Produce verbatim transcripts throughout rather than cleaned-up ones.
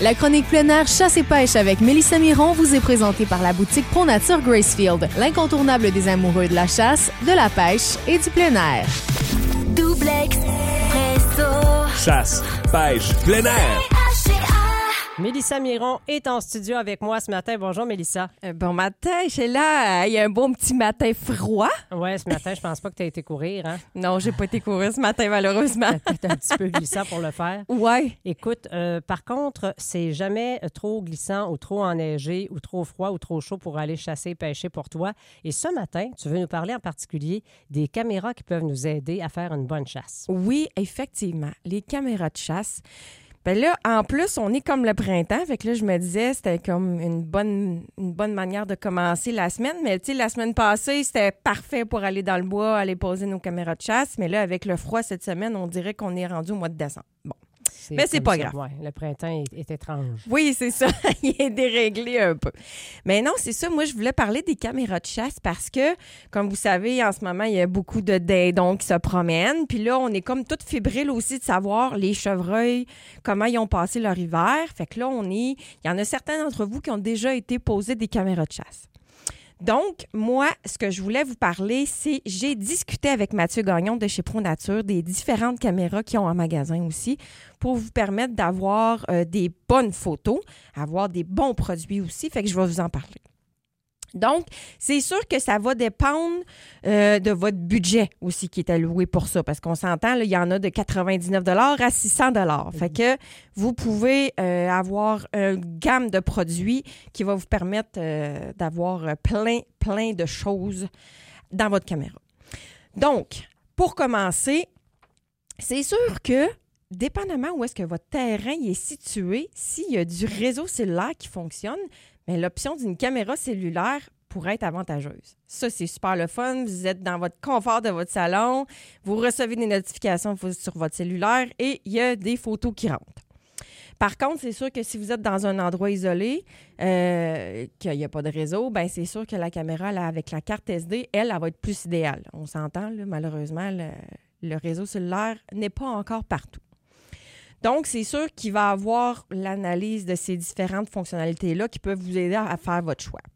La chronique plein air chasse et pêche avec Mélissa Miron vous est présentée par la boutique ProNature Gracefield, l'incontournable des amoureux de la chasse, de la pêche et du plein air. Double Expresso. Chasse, pêche, plein air. Mélissa Miron est en studio avec moi ce matin. Bonjour, Mélissa. Euh, bon matin, je suis là. Il y a un bon petit matin froid. Ouais, ce matin, je pense pas que tu as été courir, hein? Non, j'ai pas été courir ce matin, malheureusement. T'as peut-être un petit peu glissant pour le faire. Ouais. Écoute, euh, par contre, c'est jamais trop glissant ou trop enneigé ou trop froid ou trop chaud pour aller chasser et pêcher pour toi. Et ce matin, tu veux nous parler en particulier des caméras qui peuvent nous aider à faire une bonne chasse. Oui, effectivement. Les caméras de chasse. Ben là, en plus, on est comme le printemps. Fait que là, je me disais, c'était comme une bonne, une bonne manière de commencer la semaine. Mais tu sais, la semaine passée, c'était parfait pour aller dans le bois, aller poser nos caméras de chasse. Mais là, avec le froid cette semaine, on dirait qu'on est rendu au mois de décembre. Bon. C'est Mais c'est comme pas ça. grave. Ouais, le printemps est, est étrange. Oui, c'est ça. Il est déréglé un peu. Mais non, c'est ça. Moi, je voulais parler des caméras de chasse parce que, comme vous savez, en ce moment, il y a beaucoup de dindons qui se promènent. Puis là, on est comme toutes fébriles aussi de savoir les chevreuils, comment ils ont passé leur hiver. Fait que là, on est... Il y en a certains d'entre vous qui ont déjà été posés des caméras de chasse. Donc, moi, ce que je voulais vous parler, c'est j'ai discuté avec Mathieu Gagnon de chez ProNature des différentes caméras qu'ils ont en magasin aussi pour vous permettre d'avoir euh, des bonnes photos, avoir des bons produits aussi. Fait que je vais vous en parler. Donc, c'est sûr que ça va dépendre euh, de votre budget aussi qui est alloué pour ça. Parce qu'on s'entend, là, il y en a de quatre-vingt-dix-neuf dollars à six cents dollars. Fait que vous pouvez euh, avoir une gamme de produits qui va vous permettre euh, d'avoir plein, plein de choses dans votre caméra. Donc, pour commencer, c'est sûr que dépendamment où est-ce que votre terrain est situé, s'il y a du réseau cellulaire qui fonctionne, mais l'option d'une caméra cellulaire pourrait être avantageuse. Ça, c'est super le fun. Vous êtes dans votre confort de votre salon, vous recevez des notifications sur votre cellulaire et il y a des photos qui rentrent. Par contre, c'est sûr que si vous êtes dans un endroit isolé, euh, qu'il n'y a pas de réseau, bien, c'est sûr que la caméra, là, avec la carte S D, elle, elle va être plus idéale. On s'entend, là, malheureusement, le, le réseau cellulaire n'est pas encore partout. Donc, c'est sûr qu'il va y avoir l'analyse de ces différentes fonctionnalités-là qui peuvent vous aider à faire votre choix.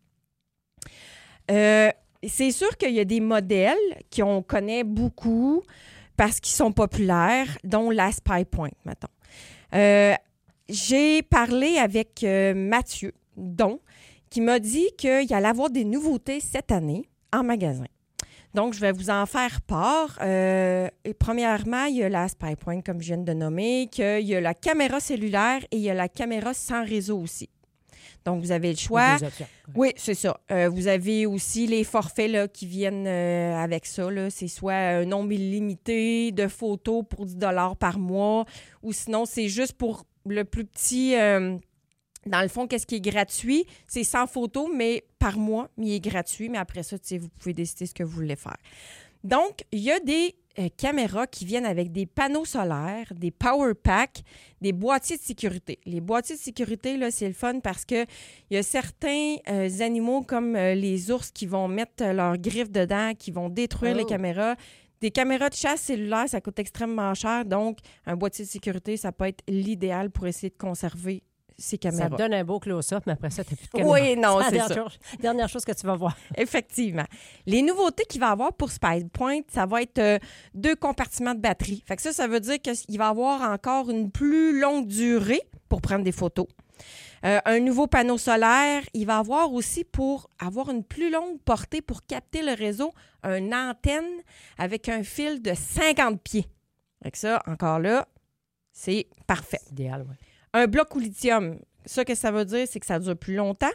Euh, c'est sûr qu'il y a des modèles qu'on connaît beaucoup parce qu'ils sont populaires, dont la SpyPoint, mettons. Euh, j'ai parlé avec euh, Mathieu Don, qui m'a dit qu'il allait avoir des nouveautés cette année en magasin. Donc, je vais vous en faire part. Euh, et premièrement, il y a la SpyPoint, comme je viens de nommer, qu'il y a la caméra cellulaire et il y a la caméra sans réseau aussi. Donc, vous avez le choix. Oui, c'est ça. Euh, vous avez aussi les forfaits là, qui viennent euh, avec ça. Là. C'est soit un nombre illimité de photos pour dix dollars par mois ou sinon, c'est juste pour le plus petit... Euh, Dans le fond, qu'est-ce qui est gratuit? C'est cent photos, mais par mois, mais il est gratuit. Mais après ça, vous pouvez décider ce que vous voulez faire. Donc, il y a des euh, caméras qui viennent avec des panneaux solaires, des power packs, des boîtiers de sécurité. Les boîtiers de sécurité, là, c'est le fun parce que il y a certains euh, animaux comme euh, les ours qui vont mettre leurs griffes dedans, qui vont détruire oh. les caméras. Des caméras de chasse cellulaires, ça coûte extrêmement cher. Donc, un boîtier de sécurité, ça peut être l'idéal pour essayer de conserver ces caméras. Ça te donne un beau close-up, mais après ça, tu n'as plus de caméra. Oui, non, c'est, c'est ça. Chose, dernière chose que tu vas voir. Effectivement. Les nouveautés qu'il va y avoir pour SpyPoint, ça va être euh, deux compartiments de batterie. Fait que ça, ça veut dire qu'il va y avoir encore une plus longue durée pour prendre des photos. Euh, un nouveau panneau solaire. Il va y avoir aussi, pour avoir une plus longue portée pour capter le réseau, une antenne avec un fil de cinquante pieds. Fait que ça, encore là, c'est parfait. C'est idéal, oui. Un bloc au lithium. Ça, que ça veut dire, c'est que ça dure plus longtemps.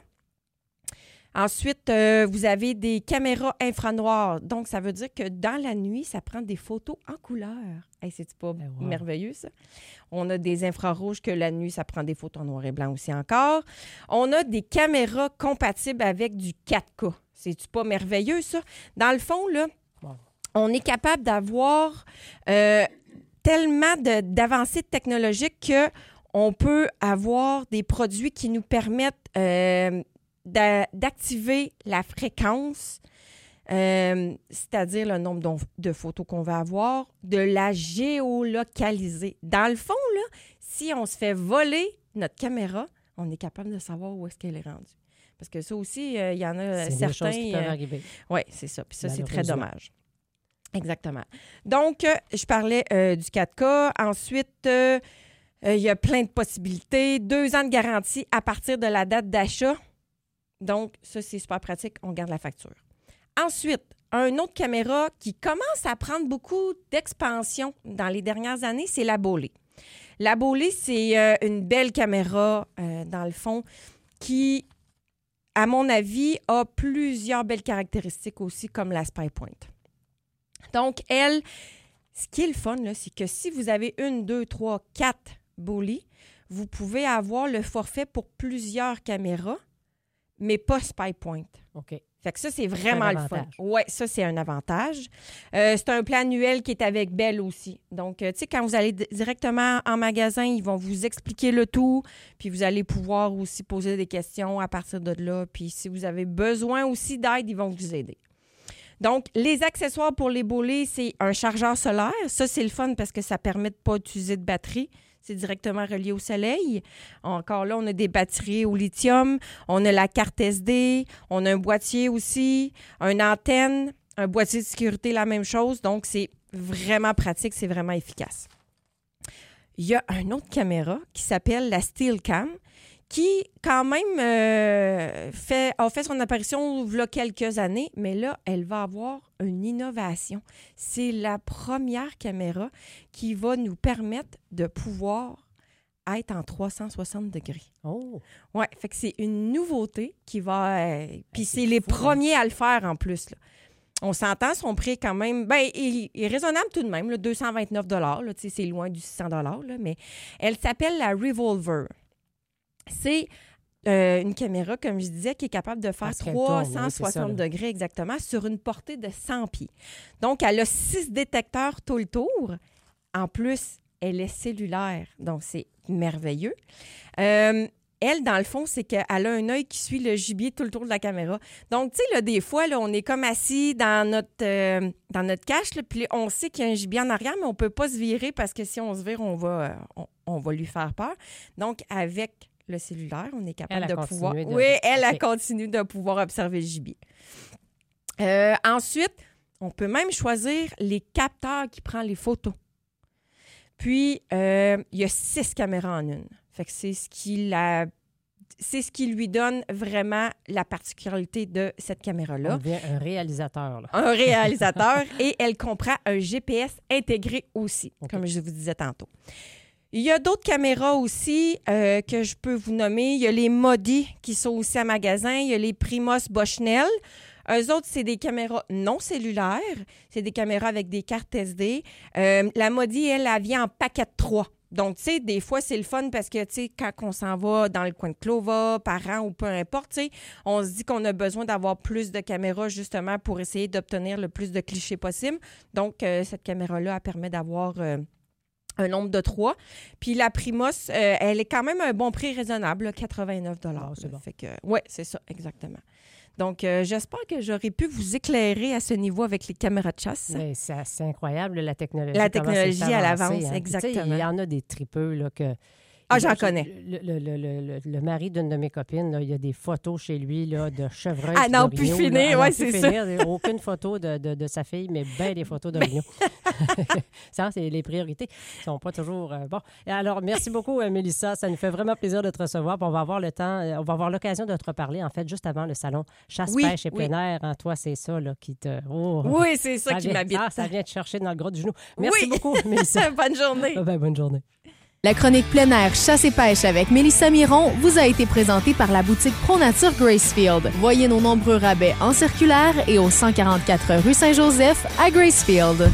Ensuite, euh, vous avez des caméras infranoires. Donc, ça veut dire que dans la nuit, ça prend des photos en couleur. Hey, c'est-tu pas ben wow. merveilleux, ça? On a des infrarouges que la nuit, ça prend des photos en noir et blanc aussi encore. On a des caméras compatibles avec du quatre K. C'est-tu pas merveilleux, ça? Dans le fond, là, wow. on est capable d'avoir euh, tellement de, d'avancées technologiques que on peut avoir des produits qui nous permettent euh, d'a- d'activer la fréquence, euh, c'est-à-dire le nombre de photos qu'on va avoir, de la géolocaliser. Dans le fond, là, si on se fait voler notre caméra, on est capable de savoir où est-ce qu'elle est rendue. Parce que ça aussi, il euh, y en a c'est certains... C'est des choses qui peuvent euh, arriver. Oui, c'est ça. Puis ça, c'est très dommage. Exactement. Donc, euh, je parlais euh, du quatre K. Ensuite, il euh, euh, y a plein de possibilités. Deux ans de garantie à partir de la date d'achat. Donc, ça, c'est super pratique. On garde la facture. Ensuite, un autre caméra qui commence à prendre beaucoup d'expansion dans les dernières années, c'est la Boley. La Boley, c'est euh, une belle caméra, euh, dans le fond, qui, à mon avis, a plusieurs belles caractéristiques aussi, comme la SpyPoint. Donc, elle, ce qui est le fun, là, c'est que si vous avez une, deux, trois, quatre Boley, vous pouvez avoir le forfait pour plusieurs caméras, mais pas SpyPoint. OK. Fait que ça, c'est vraiment le fun. Oui, ça, c'est un avantage. Euh, c'est un plan annuel qui est avec Bell aussi. Donc, euh, tu sais, quand vous allez d- directement en magasin, ils vont vous expliquer le tout, puis vous allez pouvoir aussi poser des questions à partir de là. Puis si vous avez besoin aussi d'aide, ils vont vous aider. Donc, les accessoires pour les Boley, c'est un chargeur solaire. Ça, c'est le fun parce que ça permet de ne pas utiliser de batterie. C'est directement relié au soleil. Encore là, on a des batteries au lithium, on a la carte S D, on a un boîtier aussi, une antenne, un boîtier de sécurité, la même chose. Donc, c'est vraiment pratique, c'est vraiment efficace. Il y a une autre caméra qui s'appelle la SteelCam, qui, quand même, euh, fait, a fait son apparition il y a quelques années, mais là, elle va avoir une innovation. C'est la première caméra qui va nous permettre de pouvoir être en trois cent soixante degrés. Oh! Oui, fait que c'est une nouveauté qui va... Euh, Puis c'est, c'est les fou, premiers hein? à le faire, en plus, là. On s'entend, son prix quand même, ben, il, il est raisonnable tout de même, là, deux cent vingt-neuf dollars, là, c'est loin du six cents dollars, là, mais elle s'appelle la Revolver. C'est euh, une caméra, comme je disais, qui est capable de faire trois cent soixante oui, degrés exactement sur une portée de cent pieds. Donc, elle a six détecteurs tout le tour. En plus, elle est cellulaire, donc c'est merveilleux. Euh, elle, dans le fond, c'est qu'elle a un œil qui suit le gibier tout le tour de la caméra. Donc, tu sais, là, des fois, là, on est comme assis dans notre, euh, dans notre cache, là, puis on sait qu'il y a un gibier en arrière, mais on ne peut pas se virer parce que si on se vire, on va, euh, on, on va lui faire peur. Donc, avec le cellulaire, on est capable de pouvoir... De... Oui, elle, elle continue de pouvoir observer le gibier. Euh, ensuite, on peut même choisir les capteurs qui prennent les photos. Puis, euh, il y a six caméras en une. Fait que c'est ce qui la... c'est ce qui lui donne vraiment la particularité de cette caméra-là. On devient un réalisateur. Là. Un réalisateur. Et elle comprend un G P S intégré aussi, okay. Comme je vous disais tantôt. Il y a d'autres caméras aussi euh, que je peux vous nommer. Il y a les Modi qui sont aussi à magasin. Il y a les Primos Bushnell. Eux autres, c'est des caméras non cellulaires. C'est des caméras avec des cartes S D. Euh, la Modi, elle, elle vient en paquet de trois. Donc, tu sais, des fois, c'est le fun parce que, tu sais, quand on s'en va dans le coin de Clova, parents ou peu importe, tu sais, on se dit qu'on a besoin d'avoir plus de caméras justement pour essayer d'obtenir le plus de clichés possible. Donc, euh, cette caméra-là, elle permet d'avoir... Euh, un nombre de trois. Puis la Primos, euh, elle est quand même un bon prix raisonnable, là, quatre-vingt-neuf dollars. Oh, c'est bon. Fait que, ouais, c'est ça, exactement. Donc, euh, j'espère que j'aurais pu vous éclairer à ce niveau avec les caméras de chasse. Mais c'est assez incroyable, la technologie. La technologie à l'avance, hein. exactement. Il y en a des tripeux là, que... Ah, j'en connais. Le, le, le, le, le, le mari d'une de mes copines, là, il y a des photos chez lui là, de chevreuils. Ah non, plus finir, oui, c'est ça. Finir. Aucune photo de, de, de sa fille, mais bien des photos d'orignaux. Ça, c'est les priorités. Ils ne sont pas toujours... Euh, bon. Alors, merci beaucoup, euh, Mélissa. Ça nous fait vraiment plaisir de te recevoir. Puis on va avoir le temps, euh, on va avoir l'occasion de te reparler, en fait, juste avant le salon Chasse, oui, pêche et plein oui. air. Hein, toi, c'est ça là, qui te... Oh, oui, c'est ça, ça qui vient, m'habite. Ça, ça vient te chercher dans le gros du genou. Merci oui. beaucoup, Mélissa. Bonne journée. Ben, bonne journée. La chronique plein air chasse et pêche avec Mélissa Miron vous a été présentée par la boutique ProNature Gracefield. Voyez nos nombreux rabais en circulaire et au cent quarante-quatre rue Saint-Joseph à Gracefield.